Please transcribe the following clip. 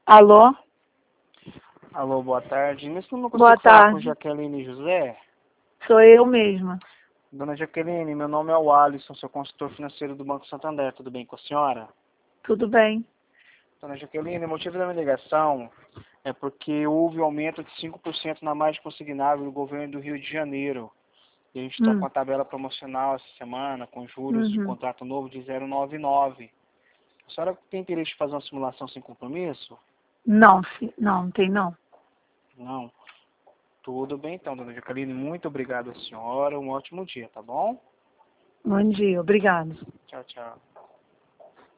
Alô? Alô, boa tarde. Nesse número eu Boa consigo falar com tarde. Jaqueline José? Sou eu mesma. Dona Jaqueline, meu nome é o Alisson, sou consultor financeiro do Banco Santander. Tudo bem com a senhora? Tudo bem? Dona Jaqueline, o motivo da minha ligação é porque houve um aumento de 5% na margem consignável do governo do Rio de Janeiro. E a gente está com a tabela promocional essa semana, com juros de Uhum. contrato novo de 0,99. A senhora tem interesse de fazer uma simulação sem compromisso? Não, não tem não. Não. Tudo bem então, dona Jaqueline. Muito obrigado à senhora. Um ótimo dia, tá bom? Bom dia, obrigado. Tchau, tchau.